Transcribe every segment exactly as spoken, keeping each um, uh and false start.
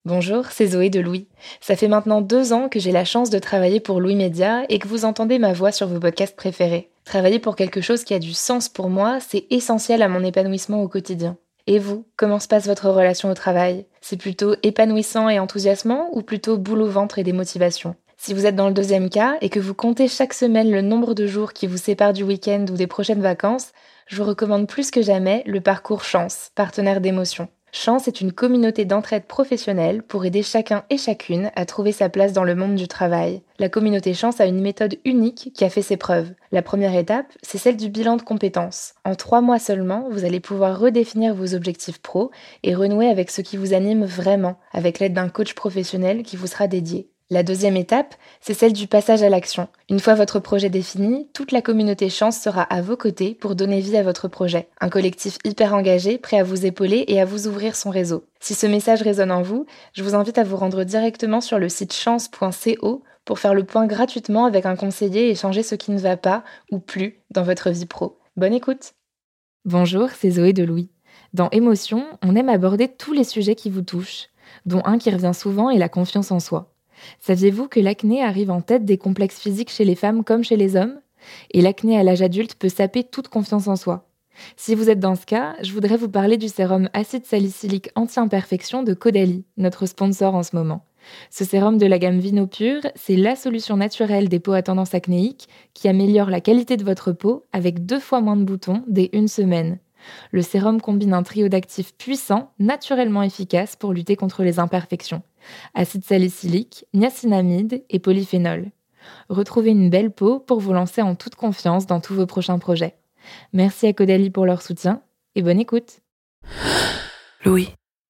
Bonjour, c'est Zoé de Louis. Ça fait maintenant deux ans que j'ai la chance de travailler pour Louis Média et que vous entendez ma voix sur vos podcasts préférés. Travailler pour quelque chose qui a du sens pour moi, c'est essentiel à mon épanouissement au quotidien. Et vous, comment se passe votre relation au travail ? C'est plutôt épanouissant et enthousiasmant ou plutôt boule au ventre et démotivation ? Si vous êtes dans le deuxième cas et que vous comptez chaque semaine le nombre de jours qui vous séparent du week-end ou des prochaines vacances, je vous recommande plus que jamais le parcours Chance, partenaire d'émotion. Chance est une communauté d'entraide professionnelle pour aider chacun et chacune à trouver sa place dans le monde du travail. La communauté Chance a une méthode unique qui a fait ses preuves. La première étape, c'est celle du bilan de compétences. En trois mois seulement, vous allez pouvoir redéfinir vos objectifs pro et renouer avec ce qui vous anime vraiment, avec l'aide d'un coach professionnel qui vous sera dédié. La deuxième étape, c'est celle du passage à l'action. Une fois votre projet défini, toute la communauté Chance sera à vos côtés pour donner vie à votre projet. Un collectif hyper engagé, prêt à vous épauler et à vous ouvrir son réseau. Si ce message résonne en vous, je vous invite à vous rendre directement sur le site chance point co pour faire le point gratuitement avec un conseiller et changer ce qui ne va pas ou plus dans votre vie pro. Bonne écoute! Bonjour, c'est Zoé de Louis. Dans Émotion, on aime aborder tous les sujets qui vous touchent, dont un qui revient souvent est la confiance en soi. Saviez-vous que l'acné arrive en tête des complexes physiques chez les femmes comme chez les hommes ? Et l'acné à l'âge adulte peut saper toute confiance en soi. Si vous êtes dans ce cas, je voudrais vous parler du sérum acide salicylique anti-imperfection de Caudalie, notre sponsor en ce moment. Ce sérum de la gamme Vino Pur, c'est la solution naturelle des peaux à tendance acnéique qui améliore la qualité de votre peau avec deux fois moins de boutons dès une semaine. Le sérum combine un trio d'actifs puissants, naturellement efficaces pour lutter contre les imperfections. Acide salicylique, niacinamide et polyphénol. Retrouvez une belle peau pour vous lancer en toute confiance dans tous vos prochains projets. Merci à Caudalie pour leur soutien et bonne écoute. Louis.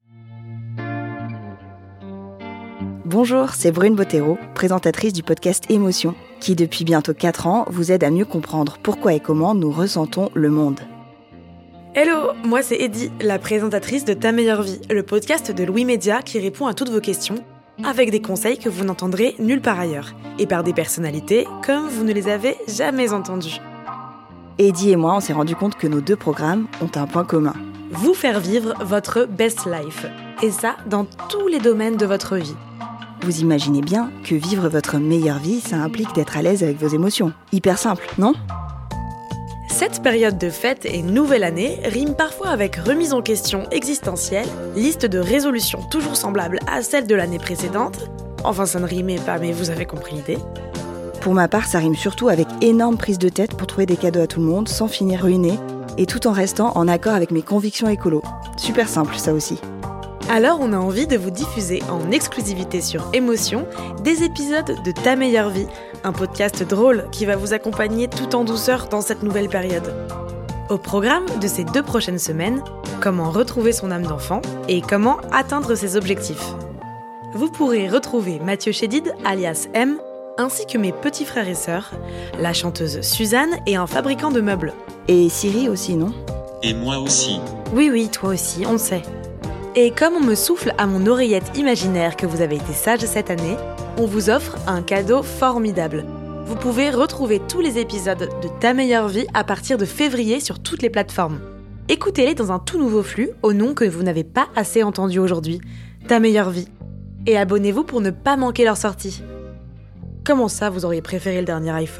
Bonjour, c'est Brune Bottero, présentatrice du podcast Émotion, qui depuis bientôt quatre ans vous aide à mieux comprendre pourquoi et comment nous ressentons le monde. Hello, moi c'est Eddie, la présentatrice de Ta Meilleure Vie, le podcast de Louis Média qui répond à toutes vos questions, avec des conseils que vous n'entendrez nulle part ailleurs, et par des personnalités comme vous ne les avez jamais entendues. Eddie et moi, on s'est rendu compte que nos deux programmes ont un point commun. Vous faire vivre votre best life, et ça dans tous les domaines de votre vie. Vous imaginez bien que vivre votre meilleure vie, ça implique d'être à l'aise avec vos émotions. Hyper simple, non ? Cette période de fête et nouvelle année rime parfois avec remise en question existentielle, liste de résolutions toujours semblables à celles de l'année précédente. Enfin, ça ne rimait pas, mais vous avez compris l'idée. Pour ma part, ça rime surtout avec énorme prise de tête pour trouver des cadeaux à tout le monde sans finir ruiné et tout en restant en accord avec mes convictions écolo. Super simple, ça aussi. Alors, on a envie de vous diffuser en exclusivité sur Émotion des épisodes de Ta Meilleure Vie, un podcast drôle qui va vous accompagner tout en douceur dans cette nouvelle période. Au programme de ces deux prochaines semaines, comment retrouver son âme d'enfant et comment atteindre ses objectifs. Vous pourrez retrouver Mathieu Chédid, alias M, ainsi que mes petits frères et sœurs, la chanteuse Suzanne et un fabricant de meubles. Et Siri aussi, non ? Et moi aussi. Oui, oui, toi aussi, on le sait. Et comme on me souffle à mon oreillette imaginaire que vous avez été sage cette année, on vous offre un cadeau formidable. Vous pouvez retrouver tous les épisodes de Ta Meilleure Vie à partir de février sur toutes les plateformes. Écoutez-les dans un tout nouveau flux au nom que vous n'avez pas assez entendu aujourd'hui, Ta Meilleure Vie. Et abonnez-vous pour ne pas manquer leur sortie. Comment ça, vous auriez préféré le dernier iPhone ?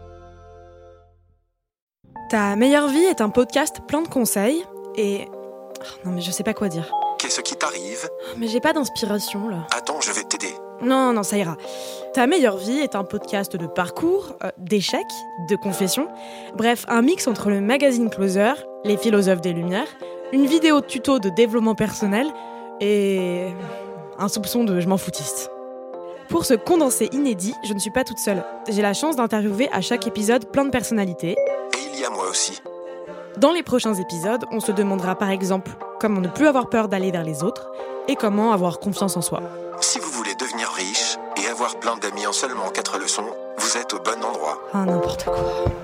Ta Meilleure Vie est un podcast plein de conseils et... Oh, non mais je sais pas quoi dire. Qu'est-ce qui t'arrive ? Mais j'ai pas d'inspiration là. Attends, je vais t'aider. Non, non, ça ira. Ta Meilleure Vie est un podcast de parcours, euh, d'échecs, de confessions. Bref, un mix entre le magazine Closer, les philosophes des Lumières, une vidéo tuto de développement personnel et un soupçon de je m'en foutiste. Pour ce condensé inédit, je ne suis pas toute seule. J'ai la chance d'interviewer à chaque épisode plein de personnalités. Et il y a moi aussi. Dans les prochains épisodes, on se demandera par exemple comment ne plus avoir peur d'aller vers les autres et comment avoir confiance en soi. Si vous voulez devenir riche et avoir plein d'amis en seulement quatre leçons, vous êtes au bon endroit. Ah, n'importe quoi.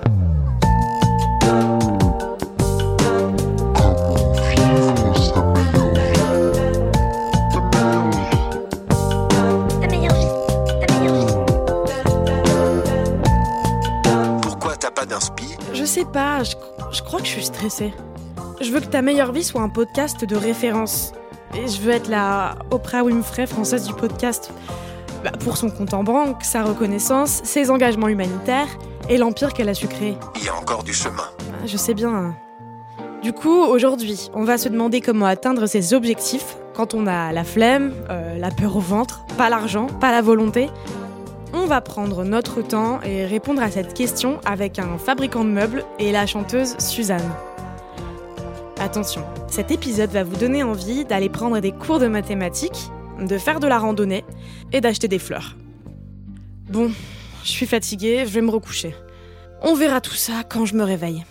Pourquoi t'as pas d'inspi ? Je sais pas, je, je crois que je suis stressée. Je veux que Ta Meilleure Vie soit un podcast de référence. Et je veux être la Oprah Winfrey française du podcast. Bah, pour son compte en banque, sa reconnaissance, ses engagements humanitaires et l'empire qu'elle a su créer. Il y a encore du chemin. Je sais bien. Du coup, aujourd'hui, on va se demander comment atteindre ses objectifs quand on a la flemme, euh, la peur au ventre, pas l'argent, pas la volonté. On va prendre notre temps et répondre à cette question avec un fabricant de meubles et la chanteuse Suzanne. Attention, cet épisode va vous donner envie d'aller prendre des cours de mathématiques, de faire de la randonnée et d'acheter des fleurs. Bon, je suis fatiguée, je vais me recoucher. On verra tout ça quand je me réveille.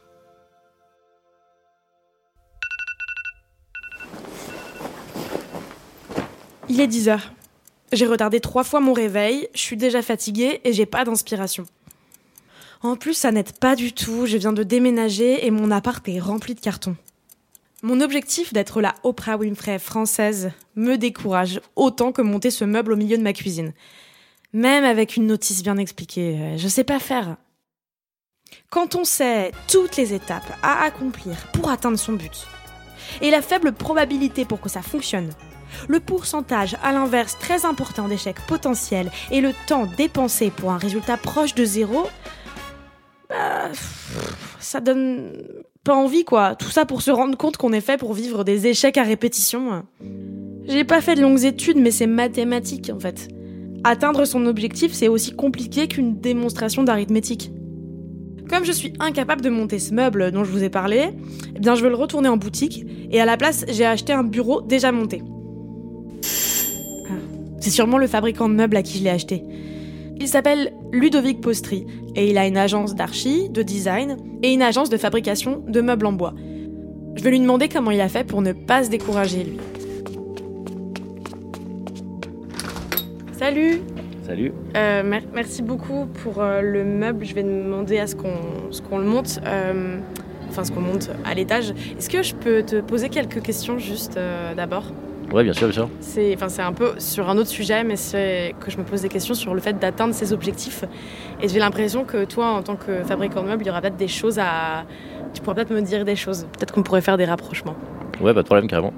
Il est dix heures. J'ai retardé trois fois mon réveil, je suis déjà fatiguée et j'ai pas d'inspiration. En plus, ça n'aide pas du tout, je viens de déménager et mon appart est rempli de cartons. Mon objectif d'être la Oprah Winfrey française me décourage autant que monter ce meuble au milieu de ma cuisine. Même avec une notice bien expliquée, je sais pas faire. Quand on sait toutes les étapes à accomplir pour atteindre son but, et la faible probabilité pour que ça fonctionne, le pourcentage, à l'inverse, très important d'échecs potentiels et le temps dépensé pour un résultat proche de zéro, bah, ça donne pas envie, quoi. Tout ça pour se rendre compte qu'on est fait pour vivre des échecs à répétition. J'ai pas fait de longues études, mais c'est mathématique, en fait. Atteindre son objectif, c'est aussi compliqué qu'une démonstration d'arithmétique. Comme je suis incapable de monter ce meuble dont je vous ai parlé, eh bien je veux le retourner en boutique, et à la place, j'ai acheté un bureau déjà monté. C'est sûrement le fabricant de meubles à qui je l'ai acheté. Il s'appelle Ludovic Postri et il a une agence d'archi, de design et une agence de fabrication de meubles en bois. Je vais lui demander comment il a fait pour ne pas se décourager, lui. Salut. Salut. Euh, mer- merci beaucoup pour euh, le meuble. Je vais demander à ce qu'on, ce qu'on le monte, euh, enfin ce qu'on monte à l'étage. Est-ce que je peux te poser quelques questions juste euh, d'abord ? Ouais, bien sûr, bien sûr. C'est, enfin, c'est un peu sur un autre sujet, mais c'est que je me pose des questions sur le fait d'atteindre ses objectifs. Et j'ai l'impression que toi, en tant que fabricant de meubles, il y aura peut-être des choses à... Tu pourras peut-être me dire des choses. Peut-être qu'on pourrait faire des rapprochements. Ouais, pas de problème, carrément.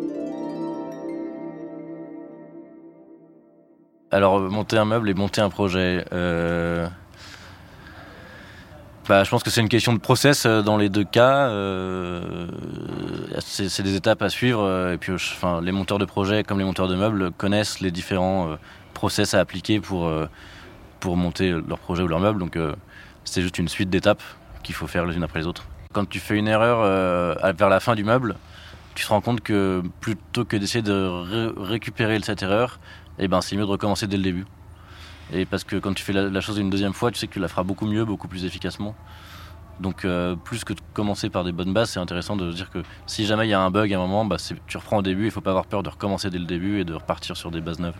Alors, monter un meuble et monter un projet... Euh... Bah, je pense que c'est une question de process dans les deux cas. Euh, c'est, c'est des étapes à suivre. Et puis, enfin, les monteurs de projets comme les monteurs de meubles connaissent les différents euh, process à appliquer pour, euh, pour monter leur projet ou leur meuble. Donc, euh, c'est juste une suite d'étapes qu'il faut faire les unes après les autres. Quand tu fais une erreur euh, vers la fin du meuble, tu te rends compte que plutôt que d'essayer de ré- récupérer cette erreur, eh ben, c'est mieux de recommencer dès le début. Et parce que quand tu fais la, la chose une deuxième fois, tu sais que tu la feras beaucoup mieux, beaucoup plus efficacement. Donc euh, plus que de commencer par des bonnes bases, c'est intéressant de se dire que si jamais il y a un bug à un moment, bah, c'est, tu reprends au début, il ne faut pas avoir peur de recommencer dès le début et de repartir sur des bases neuves.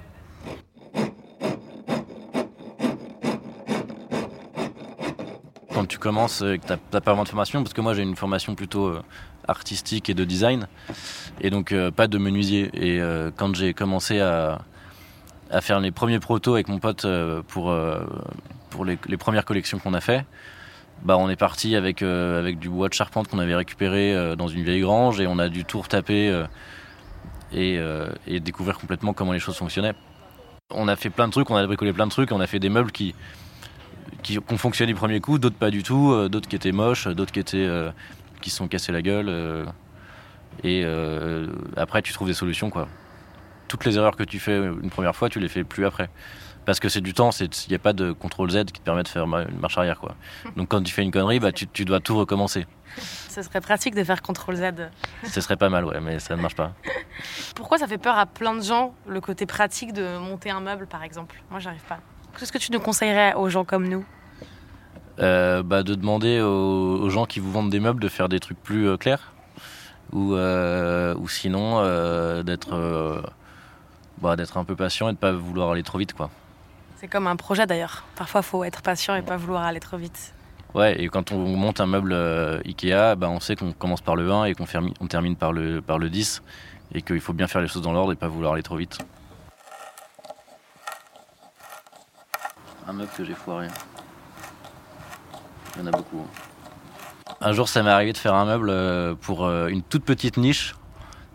Quand tu commences et que tu n'as pas vraiment de formation, parce que moi j'ai une formation plutôt euh, artistique et de design, et donc euh, pas de menuisier. Et euh, quand j'ai commencé à... à faire les premiers protos avec mon pote pour, pour les, les premières collections qu'on a fait, bah on est parti avec, euh, avec du bois de charpente qu'on avait récupéré euh, dans une vieille grange et on a dû tout retaper euh, et, euh, et découvrir complètement comment les choses fonctionnaient. On a fait plein de trucs, on a bricolé plein de trucs, on a fait des meubles qui, qui, qui ont fonctionné du premier coup, d'autres pas du tout, euh, d'autres qui étaient moches, d'autres qui, étaient, euh, qui se sont cassés la gueule. Euh, et euh, après tu trouves des solutions, quoi. Toutes les erreurs que tu fais une première fois, tu les fais plus après. Parce que c'est du temps, il n'y a pas de contrôle Z qui te permet de faire une marche arrière, quoi. Donc quand tu fais une connerie, bah, tu, tu dois tout recommencer. Ce serait pratique de faire contrôle Z. Ce serait pas mal, ouais, mais ça ne marche pas. Pourquoi ça fait peur à plein de gens, le côté pratique de monter un meuble, par exemple ? Moi, j'arrive pas. Qu'est-ce que tu nous conseillerais aux gens comme nous ? euh, bah, De demander aux, aux gens qui vous vendent des meubles de faire des trucs plus euh, clairs. Ou, euh, ou sinon, euh, d'être... Euh, Bah, d'être un peu patient et de pas vouloir aller trop vite, quoi. C'est comme un projet d'ailleurs. Parfois, il faut être patient et pas vouloir aller trop vite. Ouais, et quand on monte un meuble euh, Ikea, bah, on sait qu'on commence par le un et qu'on fermi- on termine par le, par le dix et qu'il faut bien faire les choses dans l'ordre et pas vouloir aller trop vite. Un meuble que j'ai foiré. Il y en a beaucoup. Hein. Un jour, ça m'est arrivé de faire un meuble pour euh, une toute petite niche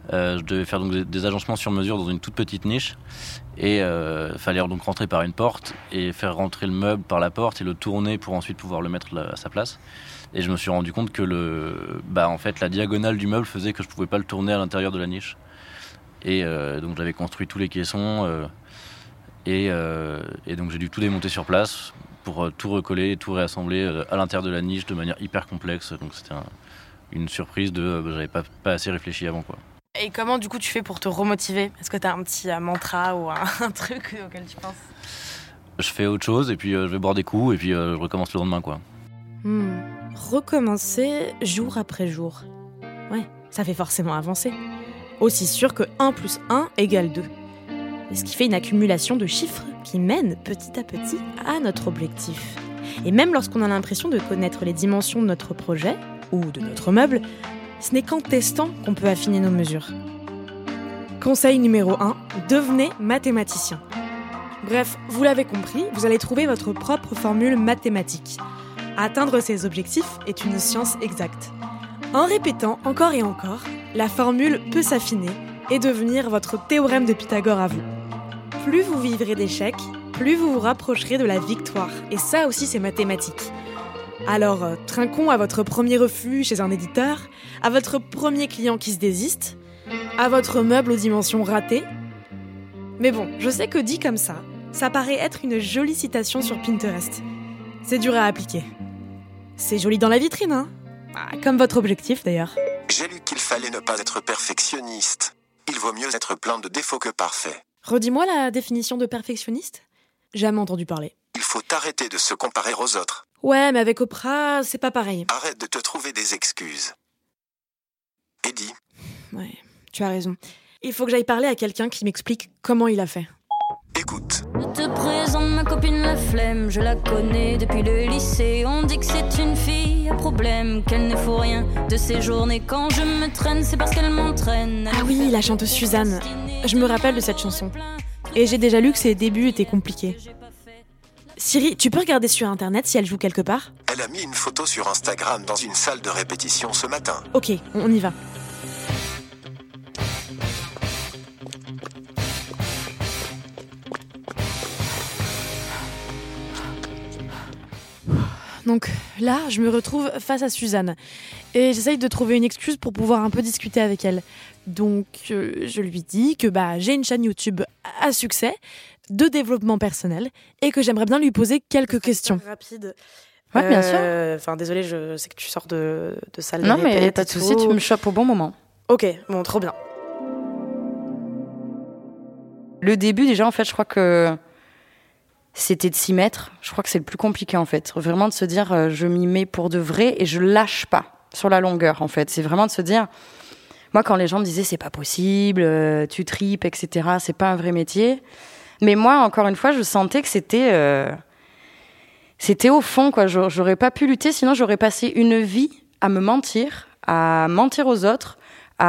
Euh, je devais faire donc des, des agencements sur mesure dans une toute petite niche. Et il euh, fallait donc rentrer par une porte et faire rentrer le meuble par la porte et le tourner pour ensuite pouvoir le mettre là, à sa place. Et je me suis rendu compte que le, bah, en fait, la diagonale du meuble faisait que je ne pouvais pas le tourner à l'intérieur de la niche. Et euh, donc j'avais construit tous les caissons euh, et, euh, et donc j'ai dû tout démonter sur place pour euh, tout recoller et tout réassembler euh, à l'intérieur de la niche de manière hyper complexe. Donc c'était un, une surprise de euh, j'avais pas, pas assez réfléchi avant, quoi. Et comment du coup tu fais pour te remotiver ? Est-ce que tu as un petit euh, mantra ou un, un truc auquel tu penses ? Je fais autre chose et puis euh, je vais boire des coups et puis euh, je recommence le lendemain, quoi. Hmm. Recommencer jour après jour. Ouais, ça fait forcément avancer. Aussi sûr que un plus un égale deux. Ce qui fait une accumulation de chiffres qui mène petit à petit à notre objectif. Et même lorsqu'on a l'impression de connaître les dimensions de notre projet ou de notre meuble, ce n'est qu'en testant qu'on peut affiner nos mesures. Conseil numéro un, devenez mathématicien. Bref, vous l'avez compris, vous allez trouver votre propre formule mathématique. Atteindre ces objectifs est une science exacte. En répétant encore et encore, la formule peut s'affiner et devenir votre théorème de Pythagore à vous. Plus vous vivrez d'échecs, plus vous vous rapprocherez de la victoire. Et ça aussi, c'est mathématique. Alors, euh, trinquons à votre premier refus chez un éditeur, à votre premier client qui se désiste, à votre meuble aux dimensions ratées. Mais bon, je sais que dit comme ça, ça paraît être une jolie citation sur Pinterest. C'est dur à appliquer. C'est joli dans la vitrine, hein ? Ah, comme votre objectif, d'ailleurs. J'ai lu qu'il fallait ne pas être perfectionniste. Il vaut mieux être plein de défauts que parfait. Redis-moi la définition de perfectionniste ? Jamais entendu parler. Il faut arrêter de se comparer aux autres. Ouais, mais avec Oprah, c'est pas pareil. Arrête de te trouver des excuses. Eddie. Ouais, tu as raison. Il faut que j'aille parler à quelqu'un qui m'explique comment il a fait. Écoute. Je te présente ma copine la flemme, je la connais depuis le lycée. On dit que c'est une fille à problème, qu'elle ne faut rien de ses journées. Quand je me traîne, c'est parce qu'elle m'entraîne. Ah oui, la chanteuse Suzanne. Je me rappelle de cette chanson. Et j'ai déjà lu que ses débuts étaient compliqués. Siri, tu peux regarder sur internet si elle joue quelque part ? Elle a mis une photo sur Instagram dans une salle de répétition ce matin. Ok, on y va. Donc là, je me retrouve face à Suzanne et j'essaye de trouver une excuse pour pouvoir un peu discuter avec elle. Donc euh, je lui dis que bah, j'ai une chaîne YouTube à succès de développement personnel et que j'aimerais bien lui poser quelques questions. Rapide. Ouais, bien sûr. Enfin, désolée, je sais que tu sors de, de salle de Non, répète. mais pas de souci, tu me chopes au bon moment. Ok, bon, trop bien. Le début, déjà, en fait, je crois que c'était de s'y mettre. Je crois que c'est le plus compliqué, en fait. Vraiment de se dire, euh, je m'y mets pour de vrai et je lâche pas sur la longueur, en fait. C'est vraiment de se dire, moi, quand les gens me disaient, c'est pas possible, euh, tu tripes, et cetera, c'est pas un vrai métier. Mais moi, encore une fois, je sentais que c'était, euh, c'était au fond, quoi. J'aurais pas pu lutter, sinon j'aurais passé une vie à me mentir, à mentir aux autres,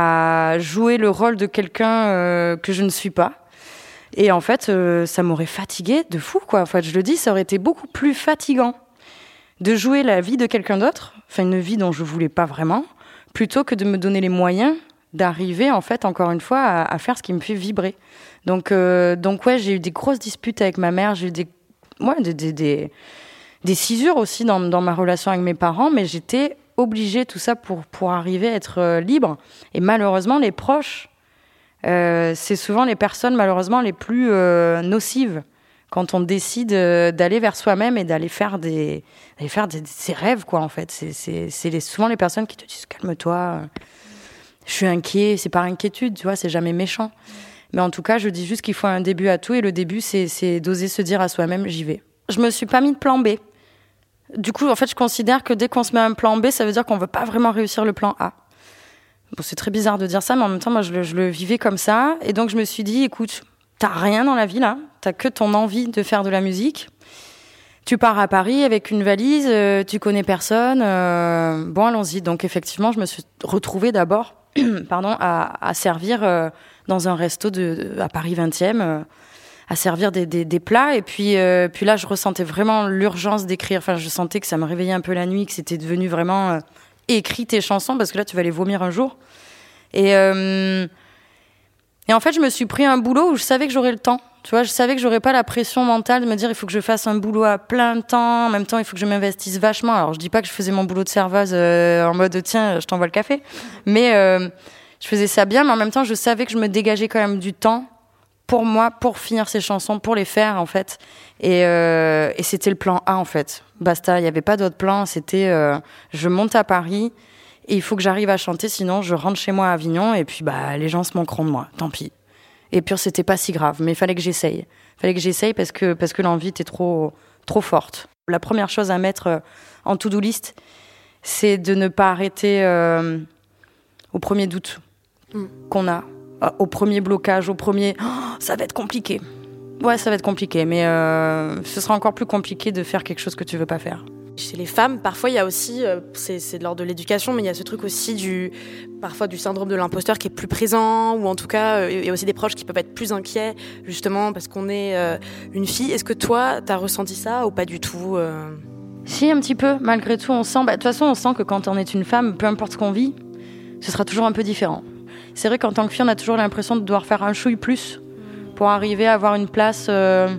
à jouer le rôle de quelqu'un euh, que je ne suis pas. Et en fait, euh, ça m'aurait fatiguée de fou, quoi. En fait, je le dis, ça aurait été beaucoup plus fatigant de jouer la vie de quelqu'un d'autre, enfin une vie dont je voulais pas vraiment, plutôt que de me donner les moyens d'arriver, en fait, encore une fois, à, à faire ce qui me fait vibrer. Donc, euh, donc ouais, j'ai eu des grosses disputes avec ma mère, j'ai eu des, ouais, des, des, des, des cisures aussi dans, dans ma relation avec mes parents, mais j'étais obligée, tout ça, pour, pour arriver à être euh, libre. Et malheureusement, les proches, euh, c'est souvent les personnes, malheureusement, les plus euh, nocives quand on décide euh, d'aller vers soi-même et d'aller faire des, d'aller faire des, ses rêves, quoi, en fait. C'est, c'est, c'est les, souvent les personnes qui te disent « calme-toi, euh, je suis inquiet », c'est par inquiétude, tu vois, c'est jamais méchant. Mais en tout cas, je dis juste qu'il faut un début à tout, et le début, c'est, c'est d'oser se dire à soi-même « j'y vais ». Je me suis pas mis de plan B. Du coup, en fait, je considère que dès qu'on se met un plan B, ça veut dire qu'on veut pas vraiment réussir le plan A. Bon, c'est très bizarre de dire ça, mais en même temps, moi, je le, je le vivais comme ça. Et donc, je me suis dit, écoute, t'as rien dans la vie, là. T'as que ton envie de faire de la musique. Tu pars à Paris avec une valise, euh, tu connais personne. Euh, bon, allons-y. Donc, effectivement, je me suis retrouvée d'abord pardon, à, à servir euh, dans un resto de, de, à Paris vingtième, euh, à servir des, des, des plats. Et puis, euh, puis là, je ressentais vraiment l'urgence d'écrire. Enfin, je sentais que ça me réveillait un peu la nuit, que c'était devenu vraiment... Euh, écris tes chansons, parce que là, tu vas les vomir un jour. Et, euh, Et en fait, je me suis pris un boulot où je savais que j'aurais le temps. Tu vois, je savais que j'aurais pas la pression mentale de me dire il faut que je fasse un boulot à plein temps, en même temps il faut que je m'investisse vachement. Alors je dis pas que je faisais mon boulot de serveuse euh, en mode tiens, je t'envoie le café, mais euh, je faisais ça bien, mais en même temps je savais que je me dégageais quand même du temps pour moi, pour finir ces chansons, pour les faire en fait. Et, euh, et c'était le plan A en fait. Basta, il y avait pas d'autre plan. C'était euh, je monte à Paris et il faut que j'arrive à chanter, sinon je rentre chez moi à Avignon et puis bah les gens se moqueront de moi. Tant pis. Et puis c'était pas si grave, mais il fallait que j'essaye. Il fallait que j'essaye parce que parce que l'envie était trop trop forte. La première chose à mettre en to-do list, c'est de ne pas arrêter euh, au premier doute mm. qu'on a, au premier blocage, au premier oh, ça va être compliqué. Ouais, ça va être compliqué, mais euh, ce sera encore plus compliqué de faire quelque chose que tu veux pas faire. Chez les femmes, parfois, il y a aussi, euh, c'est, c'est de l'ordre de l'éducation, mais il y a ce truc aussi du, parfois du syndrome de l'imposteur qui est plus présent, ou en tout cas, euh, il y a aussi des proches qui peuvent être plus inquiets, justement, parce qu'on est euh, une fille. Est-ce que toi, t'as ressenti ça ou pas du tout euh... Si, un petit peu. Malgré tout, on sent, bah, de toute façon, on sent que quand on est une femme, peu importe ce qu'on vit, ce sera toujours un peu différent. C'est vrai qu'en tant que fille, on a toujours l'impression de devoir faire un chouille plus pour arriver à avoir une place euh,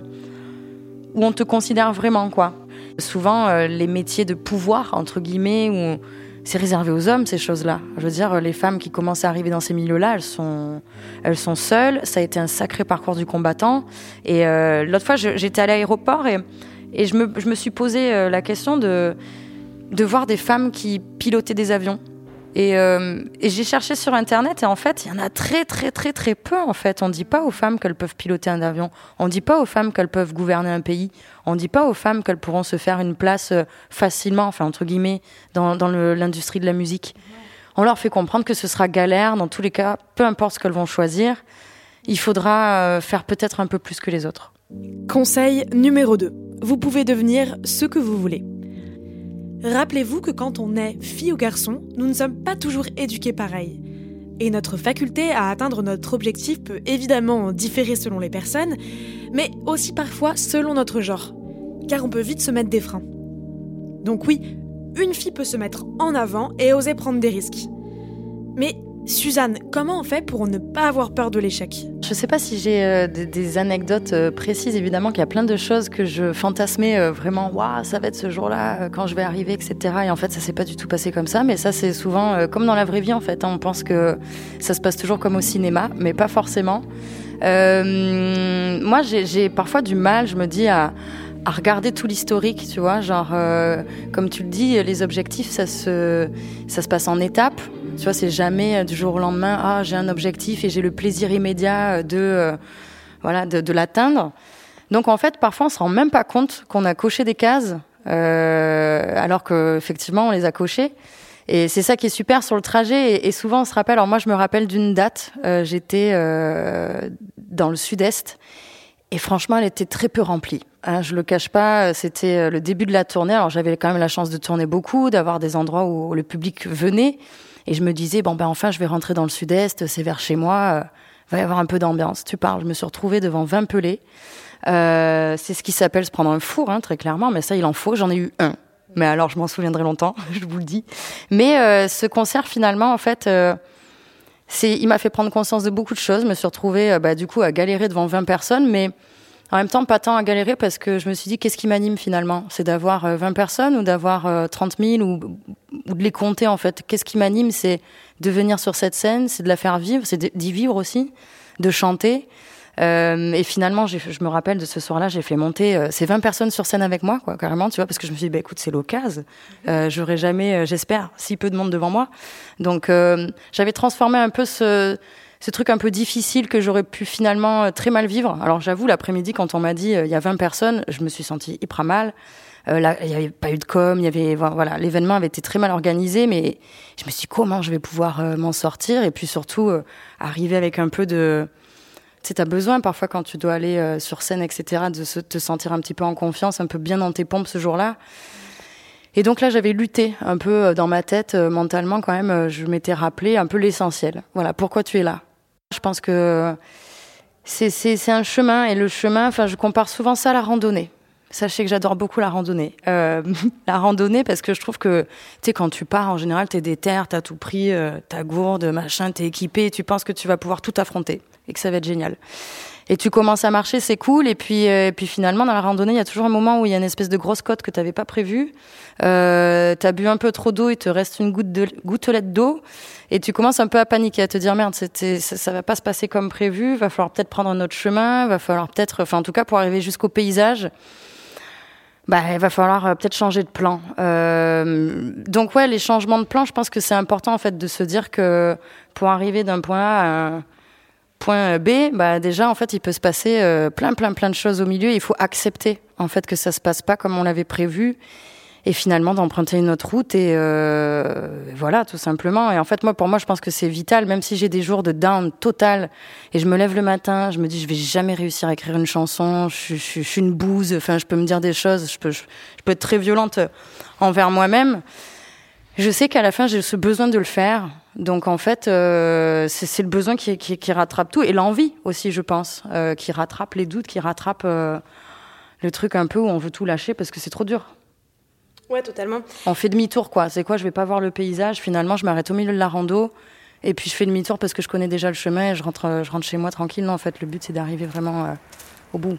où on te considère vraiment, quoi. Souvent, euh, les métiers de pouvoir, entre guillemets, où c'est réservé aux hommes, ces choses-là. Je veux dire, les femmes qui commencent à arriver dans ces milieux-là, elles sont, elles sont seules. Ça a été un sacré parcours du combattant. Et euh, l'autre fois, je, j'étais à l'aéroport et, et je, me, je me suis posé euh, la question de, de voir des femmes qui pilotaient des avions. Et, euh, et j'ai cherché sur Internet et en fait, il y en a très, très, très, très peu, en fait. On ne dit pas aux femmes qu'elles peuvent piloter un avion. On ne dit pas aux femmes qu'elles peuvent gouverner un pays. On ne dit pas aux femmes qu'elles pourront se faire une place facilement, enfin, entre guillemets, dans, dans le, l'industrie de la musique. On leur fait comprendre que ce sera galère. Dans tous les cas, peu importe ce qu'elles vont choisir, il faudra euh, faire peut-être un peu plus que les autres. Conseil numéro deux. Vous pouvez devenir ce que vous voulez. Rappelez-vous que quand on est fille ou garçon, nous ne sommes pas toujours éduqués pareil. Et notre faculté à atteindre notre objectif peut évidemment différer selon les personnes, mais aussi parfois selon notre genre, car on peut vite se mettre des freins. Donc oui, une fille peut se mettre en avant et oser prendre des risques. Mais Suzanne, comment on fait pour ne pas avoir peur de l'échec ? Je sais pas si j'ai euh, des, des anecdotes euh, précises, évidemment qu'il y a plein de choses que je fantasmais euh, vraiment, waouh, ça va être ce jour-là, euh, quand je vais arriver, et cetera. Et en fait, ça s'est pas du tout passé comme ça, mais ça, c'est souvent euh, comme dans la vraie vie, en fait. Hein, on pense que ça se passe toujours comme au cinéma, mais pas forcément. Euh, moi, j'ai, j'ai parfois du mal, je me dis, à, à regarder tout l'historique, tu vois, genre, euh, comme tu le dis, les objectifs, ça se, ça se passe en étapes. Tu vois, c'est jamais du jour au lendemain, ah, j'ai un objectif et j'ai le plaisir immédiat de, euh, voilà, de, de l'atteindre. Donc, en fait, parfois, on se rend même pas compte qu'on a coché des cases, euh, alors qu'effectivement, on les a cochées. Et c'est ça qui est super sur le trajet. Et, et souvent, on se rappelle, alors moi, je me rappelle d'une date, euh, j'étais euh, dans le sud-est. Et franchement, elle était très peu remplie. Hein, je le cache pas, c'était le début de la tournée. Alors, j'avais quand même la chance de tourner beaucoup, d'avoir des endroits où le public venait. Et je me disais, bon, ben enfin, je vais rentrer dans le sud-est, c'est vers chez moi, euh, va y avoir un peu d'ambiance. Tu parles, je me suis retrouvée devant vingt pelés. Euh, c'est ce qui s'appelle se prendre un four, hein, très clairement, mais ça, il en faut. J'en ai eu un. Mais alors, je m'en souviendrai longtemps, je vous le dis. Mais euh, ce concert, finalement, en fait, euh, c'est, il m'a fait prendre conscience de beaucoup de choses. Je me suis retrouvée, euh, bah, du coup, à galérer devant vingt personnes, mais en même temps, pas tant à galérer parce que je me suis dit, qu'est-ce qui m'anime finalement ? C'est d'avoir vingt personnes ou d'avoir trente mille ou, ou de les compter en fait. Qu'est-ce qui m'anime ? C'est de venir sur cette scène, c'est de la faire vivre, c'est d'y vivre aussi, de chanter. Euh, et finalement, j'ai, je me rappelle de ce soir-là, j'ai fait monter euh, ces vingt personnes sur scène avec moi, quoi, carrément, tu vois, parce que je me suis dit, bah, écoute, c'est l'occasion. Euh, j'aurais jamais, euh, j'espère, si peu de monde devant moi. Donc, euh, j'avais transformé un peu ce... ce truc un peu difficile que j'aurais pu finalement euh, très mal vivre. Alors j'avoue, l'après-midi, quand on m'a dit euh, il y a vingt personnes, je me suis sentie hyper mal. Euh, là, il n'y avait pas eu de com, il y avait, voilà, l'événement avait été très mal organisé, mais je me suis dit comment je vais pouvoir euh, m'en sortir et puis surtout euh, arriver avec un peu de... Tu sais, t'as besoin parfois quand tu dois aller euh, sur scène, et cetera, de se, te sentir un petit peu en confiance, un peu bien dans tes pompes ce jour-là. Et donc là, j'avais lutté un peu dans ma tête, euh, mentalement quand même, euh, je m'étais rappelé un peu l'essentiel. Voilà, pourquoi tu es là ? Je pense que c'est, c'est, c'est un chemin, et le chemin, enfin, je compare souvent ça à la randonnée. Sachez que j'adore beaucoup la randonnée. Euh, la randonnée, parce que je trouve que, tu sais, quand tu pars, en général, t'es déter, t'as tout pris, euh, ta gourde, machin, t'es équipé, et tu penses que tu vas pouvoir tout affronter. et que ça va être génial. Et tu commences à marcher, c'est cool. Et puis, euh, et puis finalement, dans la randonnée, il y a toujours un moment où il y a une espèce de grosse côte que tu n'avais pas prévue. Euh, tu as bu un peu trop d'eau, il te reste une goutte de, gouttelette d'eau. Et tu commences un peu à paniquer, à te dire, merde, c'était, ça, ça va pas se passer comme prévu. Va falloir peut-être prendre un autre chemin. Va falloir peut-être, enfin, en tout cas, pour arriver jusqu'au paysage, bah, il va falloir euh, peut-être changer de plan. Euh, donc, ouais, les changements de plan, je pense que c'est important, en fait, de se dire que pour arriver d'un point A à un point B, bah déjà en fait il peut se passer euh, plein plein plein de choses au milieu. Il faut accepter en fait que ça se passe pas comme on l'avait prévu et finalement d'emprunter une autre route et euh, voilà tout simplement. Et en fait moi pour moi je pense que c'est vital, même si j'ai des jours de down total et je me lève le matin, je me dis je vais jamais réussir à écrire une chanson, je, je, je suis une bouse, enfin je peux me dire des choses, je peux je, je peux être très violente envers moi-même. Je sais qu'à la fin, j'ai ce besoin de le faire. Donc, en fait, euh, c'est, c'est le besoin qui, qui, qui rattrape tout. Et l'envie aussi, je pense, euh, qui rattrape les doutes, qui rattrape euh, le truc un peu où on veut tout lâcher parce que c'est trop dur. Ouais, totalement. On fait demi-tour, quoi. C'est quoi, je vais pas voir le paysage. Finalement, je m'arrête au milieu de la rando. Et puis, je fais demi-tour parce que je connais déjà le chemin et je rentre, je rentre chez moi tranquille. Non, en fait, le but, c'est d'arriver vraiment euh, au bout.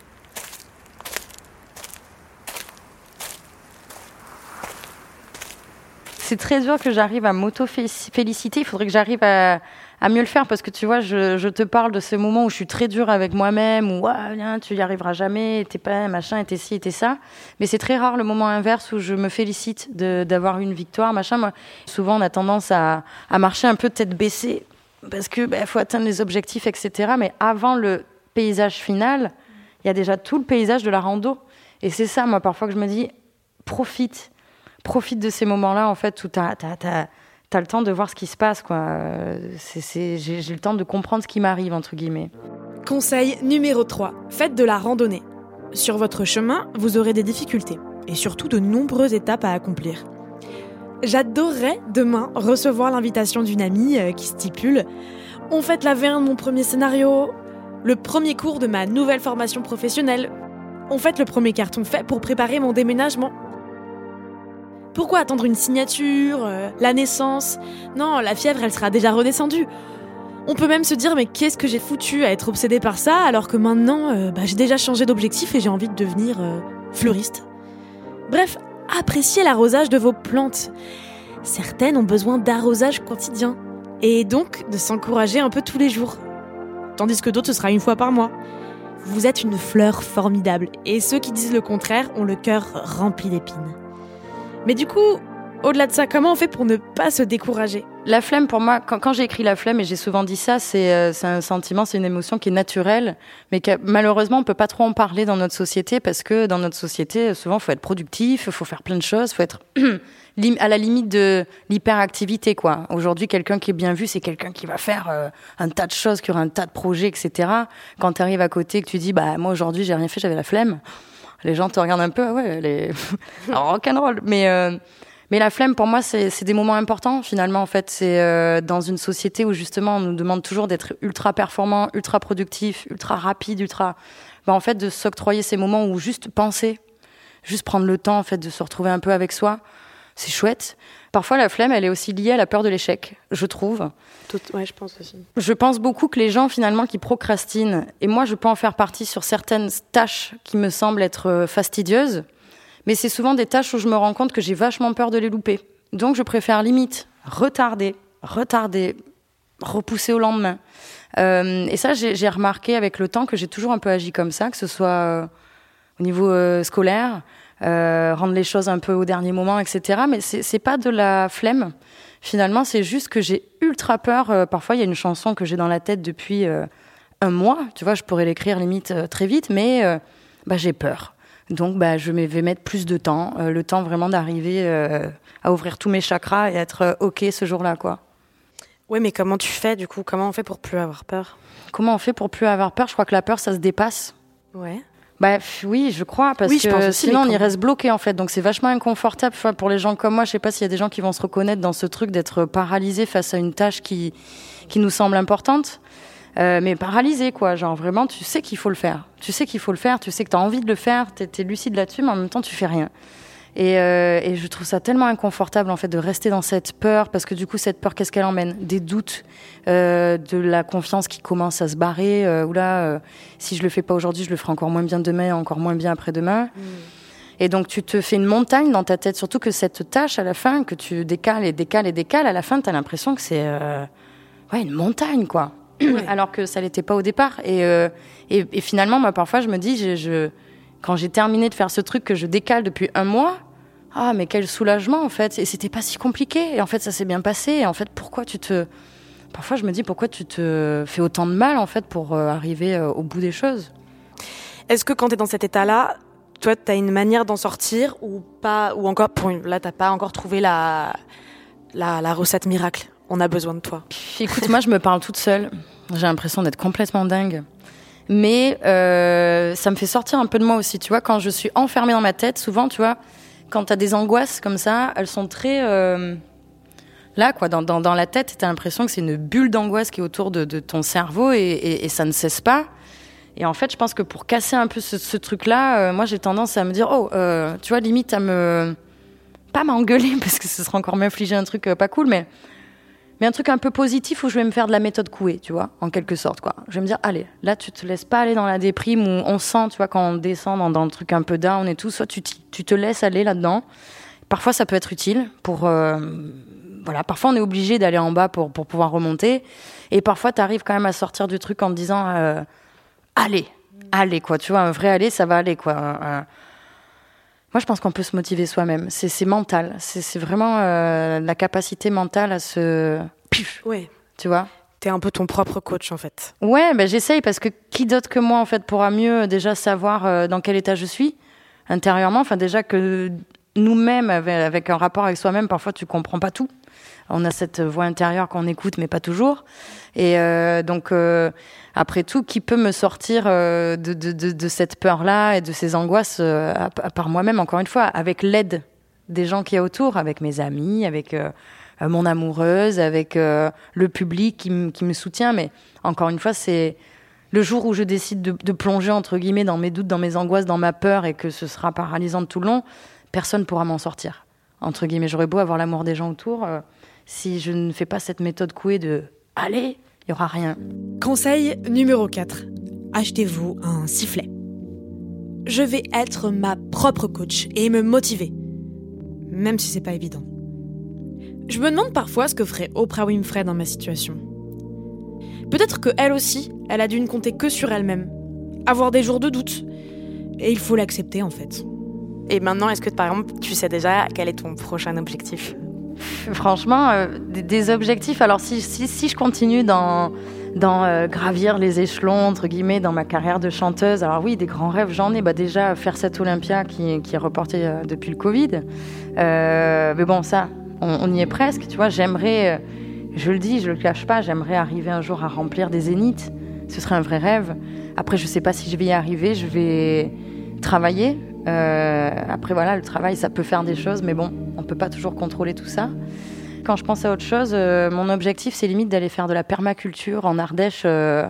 C'est très dur que j'arrive à m'auto-féliciter. Il faudrait que j'arrive à, à mieux le faire parce que tu vois, je, je te parle de ces moments où je suis très dure avec moi-même, où ah, viens, tu y arriveras jamais, t'es pas machin, t'es ci, t'es ça. Mais c'est très rare le moment inverse où je me félicite de, d'avoir une victoire, machin. Moi, souvent, on a tendance à, à marcher un peu tête baissée parce que bah, faut atteindre les objectifs, et cetera. Mais avant le paysage final, il y a déjà tout le paysage de la rando. Et c'est ça, moi, parfois que je me dis, profite. Profite de ces moments-là, en fait, où t'as, t'as, t'as, t'as le temps de voir ce qui se passe, quoi. C'est, c'est, j'ai, j'ai le temps de comprendre ce qui m'arrive, entre guillemets. Conseil numéro trois. Faites de la randonnée. Sur votre chemin, vous aurez des difficultés et surtout de nombreuses étapes à accomplir. J'adorerais demain recevoir l'invitation d'une amie qui stipule « On fête la veine de mon premier scénario, le premier cours de ma nouvelle formation professionnelle, on fête le premier carton fait pour préparer mon déménagement. » Pourquoi attendre une signature, euh, la naissance ? Non, la fièvre, elle sera déjà redescendue. On peut même se dire, mais qu'est-ce que j'ai foutu à être obsédée par ça, alors que maintenant, euh, bah, j'ai déjà changé d'objectif et j'ai envie de devenir euh, fleuriste. Bref, appréciez l'arrosage de vos plantes. Certaines ont besoin d'arrosage quotidien, et donc de s'encourager un peu tous les jours. Tandis que d'autres, ce sera une fois par mois. Vous êtes une fleur formidable, et ceux qui disent le contraire ont le cœur rempli d'épines. Mais du coup, au-delà de ça, comment on fait pour ne pas se décourager ? La flemme, pour moi, quand, quand j'ai écrit la flemme, et j'ai souvent dit ça, c'est, euh, c'est un sentiment, c'est une émotion qui est naturelle, mais que malheureusement, on peut pas trop en parler dans notre société, parce que dans notre société, souvent, il faut être productif, il faut faire plein de choses, il faut être à la limite de l'hyperactivité, quoi. Aujourd'hui, quelqu'un qui est bien vu, c'est quelqu'un qui va faire euh, un tas de choses, qui aura un tas de projets, et cetera. Quand tu arrives à côté, que tu dis, bah moi aujourd'hui, j'ai rien fait, j'avais la flemme. Les gens te regardent un peu, ouais, les rock'n'roll. Mais euh, mais la flemme, pour moi, c'est c'est des moments importants finalement. En fait, c'est euh, dans une société où justement on nous demande toujours d'être ultra performant, ultra productif, ultra rapide, ultra. Bah en fait, de s'octroyer ces moments où juste penser, juste prendre le temps en fait de se retrouver un peu avec soi, c'est chouette. Parfois, la flemme, elle est aussi liée à la peur de l'échec, je trouve. Tout, ouais, je pense aussi. Je pense beaucoup que les gens, finalement, qui procrastinent, et moi, je peux en faire partie sur certaines tâches qui me semblent être fastidieuses, mais c'est souvent des tâches où je me rends compte que j'ai vachement peur de les louper. Donc, je préfère limite retarder, retarder, repousser au lendemain. Euh, et ça, j'ai, j'ai remarqué avec le temps que j'ai toujours un peu agi comme ça, que ce soit euh, au niveau euh, scolaire, Euh, rendre les choses un peu au dernier moment, et cetera. Mais c'est, c'est pas de la flemme. Finalement, c'est juste que j'ai ultra peur. Euh, parfois, il y a une chanson que j'ai dans la tête depuis euh, un mois. Tu vois, je pourrais l'écrire limite euh, très vite, mais euh, bah, j'ai peur. Donc, bah, je vais mettre plus de temps, euh, le temps vraiment d'arriver euh, à ouvrir tous mes chakras et être euh, OK ce jour-là, quoi. Ouais, mais comment tu fais, du coup ? Comment on fait pour plus avoir peur ? Comment on fait pour plus avoir peur ? Je crois que la peur, ça se dépasse. Ouais. Bah oui, je crois, parce oui, je que pense aussi, sinon on y comme... reste bloqué en fait. Donc c'est vachement inconfortable pour les gens comme moi. Je sais pas s'il y a des gens qui vont se reconnaître dans ce truc d'être paralysé face à une tâche qui qui nous semble importante, euh, mais paralysé quoi. Genre vraiment, tu sais qu'il faut le faire. Tu sais qu'il faut le faire. Tu sais que t'as envie de le faire. T'es, t'es lucide là-dessus, mais en même temps tu fais rien. Et, euh, et je trouve ça tellement inconfortable en fait de rester dans cette peur, parce que du coup cette peur, qu'est-ce qu'elle emmène ? Des doutes, euh, de la confiance qui commence à se barrer. Euh, ou là, euh, si je le fais pas aujourd'hui, je le ferai encore moins bien demain, encore moins bien après-demain. Mmh. Et donc tu te fais une montagne dans ta tête, surtout que cette tâche à la fin que tu décales et décales et décales, à la fin t'as l'impression que c'est euh, ouais une montagne quoi. Ouais. Alors que ça l'était pas au départ. Et, euh, et, et finalement, moi parfois je me dis, je, je quand j'ai terminé de faire ce truc que je décale depuis un mois, ah mais quel soulagement en fait, et c'était pas si compliqué, et en fait ça s'est bien passé, et en fait pourquoi tu te... Parfois je me dis pourquoi tu te fais autant de mal en fait pour euh, arriver euh, au bout des choses. Est-ce que quand t'es dans cet état-là, toi t'as une manière d'en sortir, ou pas, ou encore, pour une... là t'as pas encore trouvé la... La... la recette miracle, on a besoin de toi? Écoute, moi je me parle toute seule, j'ai l'impression d'être complètement dingue. Mais euh, ça me fait sortir un peu de moi aussi, tu vois, quand je suis enfermée dans ma tête, souvent, tu vois, quand t'as des angoisses comme ça, elles sont très... Euh, là, quoi, dans, dans, dans la tête, t'as l'impression que c'est une bulle d'angoisse qui est autour de, de ton cerveau, et, et, et ça ne cesse pas. Et en fait, je pense que pour casser un peu ce, ce truc-là, euh, moi, j'ai tendance à me dire, oh, euh, tu vois, limite à me... Pas m'engueuler, parce que ce sera encore m'infliger un truc euh, pas cool, mais... Mais un truc un peu positif où je vais me faire de la méthode Coué, tu vois, en quelque sorte, quoi. Je vais me dire, allez, là, tu te laisses pas aller dans la déprime où on sent, tu vois, quand on descend dans, dans le truc un peu down et tout, soit tu, tu te laisses aller là-dedans. Parfois, ça peut être utile pour... Euh, voilà, parfois, on est obligé d'aller en bas pour, pour pouvoir remonter. Et parfois, tu arrives quand même à sortir du truc en te disant, euh, allez, allez, quoi, tu vois, un vrai aller, ça va aller, quoi. Un, un... Moi, je pense qu'on peut se motiver soi-même. C'est, c'est mental. C'est, c'est vraiment euh, la capacité mentale à se... Ouais. Tu vois ? T'es un peu ton propre coach, en fait. Ouais, ben j'essaye, parce que qui d'autre que moi, en fait, pourra mieux déjà savoir euh, dans quel état je suis, intérieurement. Enfin, déjà que nous-mêmes, avec, avec un rapport avec soi-même, parfois, tu comprends pas tout. On a cette voix intérieure qu'on écoute, mais pas toujours. Et euh, donc, euh, après tout, qui peut me sortir euh, de, de, de, de cette peur-là et de ces angoisses, euh, à, à part moi-même, encore une fois, avec l'aide des gens qui y a autour, avec mes amis, avec euh, mon amoureuse, avec euh, le public qui, m- qui me soutient. Mais encore une fois, c'est le jour où je décide de, de plonger, entre guillemets, dans mes doutes, dans mes angoisses, dans ma peur, et que ce sera paralysant tout le long, personne ne pourra m'en sortir. Entre guillemets, j'aurais beau avoir l'amour des gens autour... Euh, si je ne fais pas cette méthode Coué de « allez », il n'y aura rien. Conseil numéro quatre. Achetez-vous un sifflet. Je vais être ma propre coach et me motiver, même si c'est pas évident. Je me demande parfois ce que ferait Oprah Winfrey dans ma situation. Peut-être qu'elle aussi, elle a dû ne compter que sur elle-même, avoir des jours de doute, et il faut l'accepter en fait. Et maintenant, est-ce que par exemple, tu sais déjà quel est ton prochain objectif ? Franchement, euh, des, des objectifs. Alors, si, si, si je continue dans, dans euh, gravir les échelons, entre guillemets, dans ma carrière de chanteuse, alors oui, des grands rêves, j'en ai. Bah, déjà, faire cette Olympia qui, qui est reportée euh, depuis le Covid. Euh, mais bon, ça, on, on y est presque, tu vois. J'aimerais, euh, je le dis, je le cache pas, j'aimerais arriver un jour à remplir des zéniths. Ce serait un vrai rêve. Après, je sais pas si je vais y arriver. Je vais travailler. Euh, après, voilà, le travail, ça peut faire des choses, mais bon, on peut pas toujours contrôler tout ça. Quand je pense à autre chose, euh, mon objectif, c'est limite d'aller faire de la permaculture en Ardèche, euh,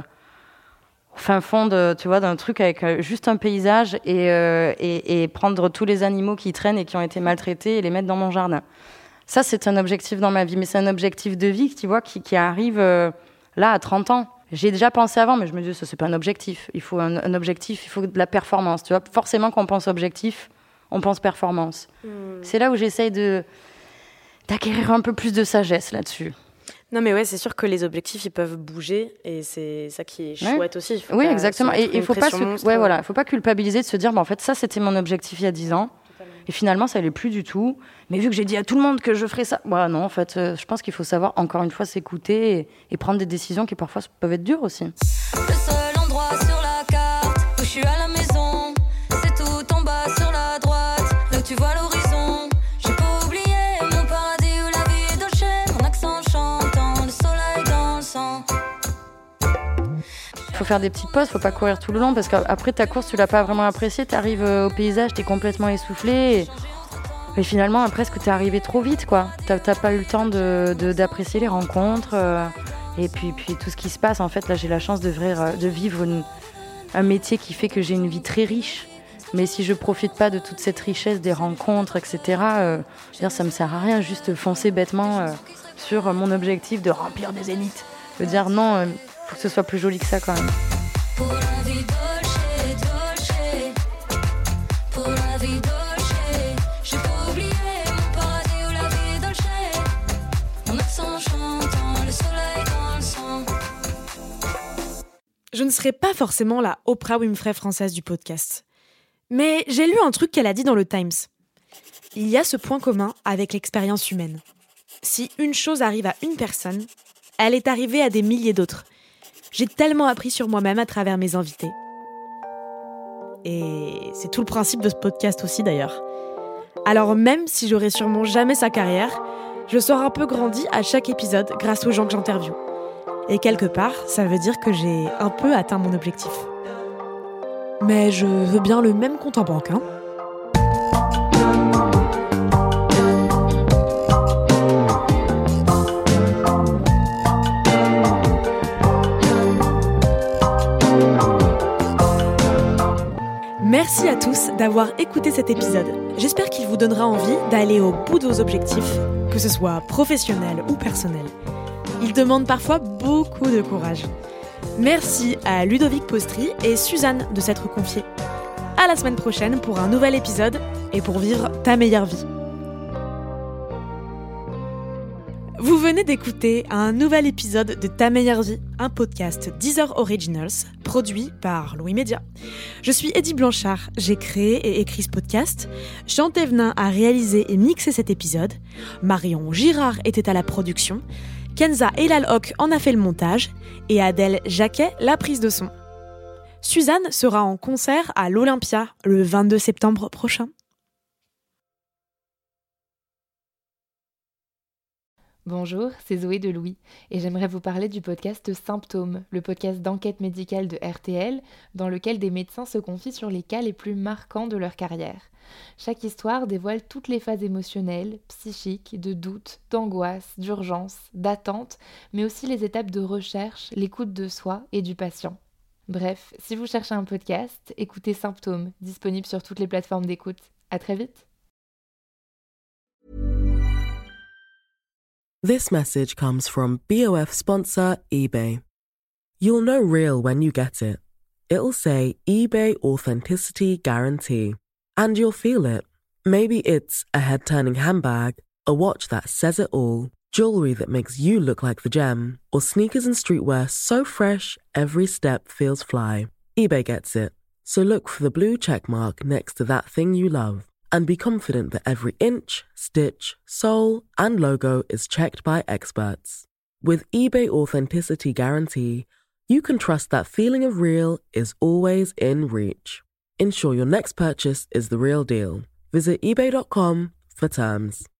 au fin fond de, tu vois, d'un truc avec euh, juste un paysage et, euh, et, et prendre tous les animaux qui traînent et qui ont été maltraités et les mettre dans mon jardin. Ça, c'est un objectif dans ma vie, mais c'est un objectif de vie, tu vois, qui, qui arrive euh, là à trente ans. J'ai déjà pensé avant, mais je me dis, ça, c'est pas un objectif. Il faut un, un objectif, il faut de la performance. Tu vois, forcément, quand on pense objectif, on pense performance. Mmh. C'est là où j'essaye de, d'acquérir un peu plus de sagesse là-dessus. Non, mais ouais, c'est sûr que les objectifs, ils peuvent bouger, et c'est ça qui est chouette ouais. aussi. Il faut oui, exactement. Et il faut pas se, ouais, voilà, faut pas culpabiliser de se dire, bah, en fait, ça, c'était mon objectif il y a dix ans. Totalement. Et finalement, ça l'est plus du tout. Mais vu que j'ai dit à tout le monde que je ferais ça, bah non, en fait, euh, je pense qu'il faut savoir, encore une fois, s'écouter et, et prendre des décisions qui parfois peuvent être dures aussi. Le seul endroit sur la carte où je suis à la maison, c'est tout en bas sur la droite, là où tu vois l'horizon. J'ai pas oublié mon paradis où la vie est dolce, mon accent chantant, le soleil dans le sang. Il faut faire des petites pauses, faut pas courir tout le long, parce qu'après ta course, tu l'as pas vraiment appréciée, t'arrives au paysage, t'es complètement essoufflé. Et... Et finalement, presque, t'es arrivé trop vite, quoi. T'as, t'as pas eu le temps de, de, d'apprécier les rencontres. Euh, et puis, puis tout ce qui se passe. En fait, là, j'ai la chance de, vivre, de vivre une, un métier qui fait que j'ai une vie très riche. Mais si je profite pas de toute cette richesse des rencontres, et cetera, euh, je veux dire, ça me sert à rien, juste foncer bêtement euh, sur mon objectif de remplir des zéniths. Je veux dire, non, il euh, faut que ce soit plus joli que ça quand même. Pour la vie dolce, dolce. Pour la vie dolce. J'ai pas oublié mon paradis où la vie est dolce. Mon accent chantant, le soleil dans le sang. Je ne serai pas forcément la Oprah Winfrey française du podcast. Mais j'ai lu un truc qu'elle a dit dans le Times. Il y a ce point commun avec l'expérience humaine. Si une chose arrive à une personne, elle est arrivée à des milliers d'autres. J'ai tellement appris sur moi-même à travers mes invités. Et c'est tout le principe de ce podcast aussi d'ailleurs. Alors même si j'aurai sûrement jamais sa carrière, je sors un peu grandi à chaque épisode grâce aux gens que j'interviewe. Et quelque part, ça veut dire que j'ai un peu atteint mon objectif. Mais je veux bien le même compte en banque, hein. Merci à tous d'avoir écouté cet épisode. J'espère qu'il vous donnera envie d'aller au bout de vos objectifs, que ce soit professionnel ou personnel. Ils demandent parfois beaucoup de courage. Merci à Ludovic Postri et Suzanne de s'être confiés. À la semaine prochaine pour un nouvel épisode et pour vivre ta meilleure vie. Vous venez d'écouter un nouvel épisode de Ta meilleure vie, un podcast Deezer Originals produit par Louis Média. Je suis Eddy Blanchard, j'ai créé et écrit ce podcast. Jean Thévenin a réalisé et mixé cet épisode. Marion Girard était à la production. Kenza Elalhoc en a fait le montage et Adèle Jacquet la prise de son. Suzanne sera en concert à l'Olympia le vingt-deux septembre prochain. Bonjour, c'est Zoé de Louis et j'aimerais vous parler du podcast Symptômes, le podcast d'enquête médicale de R T L dans lequel des médecins se confient sur les cas les plus marquants de leur carrière. Chaque histoire dévoile toutes les phases émotionnelles, psychiques, de doute, d'angoisse, d'urgence, d'attente, mais aussi les étapes de recherche, l'écoute de soi et du patient. Bref, si vous cherchez un podcast, écoutez Symptômes, disponible sur toutes les plateformes d'écoute. À très vite. This message comes from B O F sponsor eBay. You'll know real when you get it. It'll say eBay Authenticity Guarantee. And you'll feel it. Maybe it's a head-turning handbag, a watch that says it all, jewelry that makes you look like the gem, or sneakers and streetwear so fresh every step feels fly. eBay gets it. So look for the blue check mark next to that thing you love. And be confident that every inch, stitch, sole, and logo is checked by experts. With eBay Authenticity Guarantee, you can trust that feeling of real is always in reach. Ensure your next purchase is the real deal. Visit ebay dot com for terms.